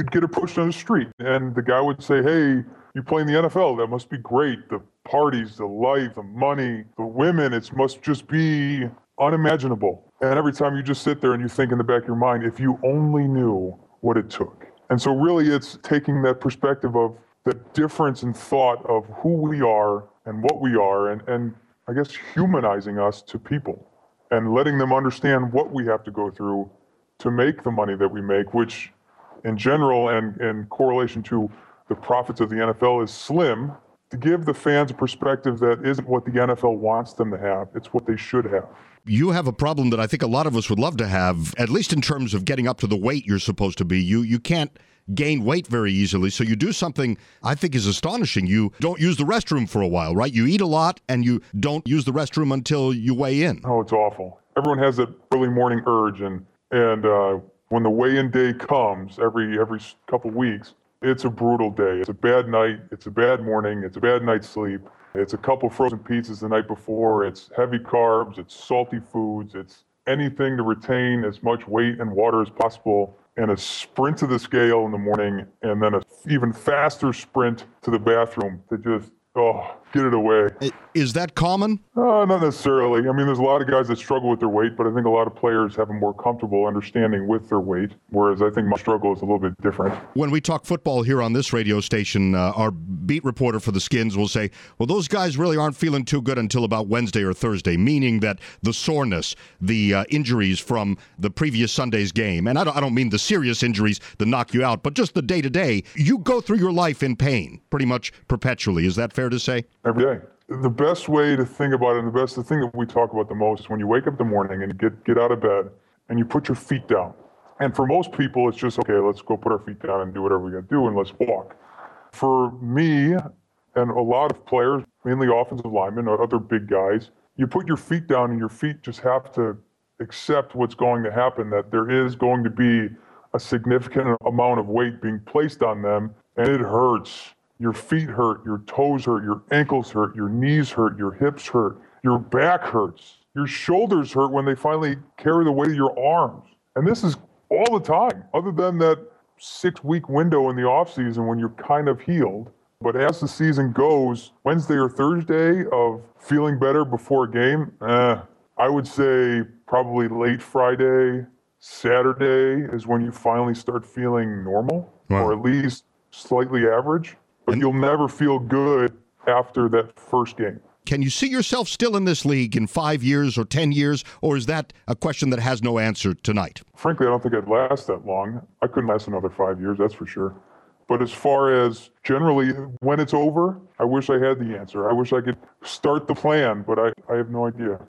you'd get approached on the street and the guy would say, hey, you play in the NFL, that must be great. The parties, the life, the money, the women, it must just be unimaginable. And every time you just sit there and you think in the back of your mind, if you only knew what it took. And so really it's taking that perspective of the difference in thought of who we are and what we are, and I guess humanizing us to people and letting them understand what we have to go through to make the money that we make, which in general and in correlation to the profits of the NFL is slim, to give the fans a perspective that isn't what the NFL wants them to have. It's what they should have. You have a problem that I think a lot of us would love to have, at least in terms of getting up to the weight you're supposed to be. You can't gain weight very easily, so you do something I think is astonishing. You don't use the restroom for a while, right? You eat a lot, and you don't use the restroom until you weigh in. Oh, it's awful. Everyone has that early morning urge, and when the weigh-in day comes every couple weeks, it's a brutal day. It's a bad night. It's a bad morning. It's a bad night's sleep. It's a couple frozen pizzas the night before. It's heavy carbs. It's salty foods. It's anything to retain as much weight and water as possible, and a sprint to the scale in the morning, and then an even faster sprint to the bathroom to just, get it away. Is that common? Not necessarily. I mean, there's a lot of guys that struggle with their weight, but I think a lot of players have a more comfortable understanding with their weight, whereas I think my struggle is a little bit different. When we talk football here on this radio station, our beat reporter for the Skins will say, well, those guys really aren't feeling too good until about Wednesday or Thursday, meaning that the soreness, the injuries from the previous Sunday's game, and I don't mean the serious injuries that knock you out, but just the day-to-day, you go through your life in pain pretty much perpetually. Is that fair to say? Every day. The best way to think about it, and the thing that we talk about the most is when you wake up in the morning and get out of bed and you put your feet down. And for most people, it's just, okay, let's go put our feet down and do whatever we got to do and let's walk. For me and a lot of players, mainly offensive linemen or other big guys, you put your feet down and your feet just have to accept what's going to happen, that there is going to be a significant amount of weight being placed on them, and it hurts. Your feet hurt, your toes hurt, your ankles hurt, your knees hurt, your hips hurt, your back hurts, your shoulders hurt when they finally carry the weight of your arms. And this is all the time, other than that 6-week window in the offseason when you're kind of healed. But as the season goes, Wednesday or Thursday of feeling better before a game, I would say probably late Friday, Saturday is when you finally start feeling normal, or at least slightly average. But you'll never feel good after that first game. Can you see yourself still in this league in 5 years or 10 years, or is that a question that has no answer tonight? Frankly, I don't think I'd last that long. I couldn't last another 5 years, that's for sure. But as far as generally when it's over, I wish I had the answer. I wish I could start the plan, but I have no idea.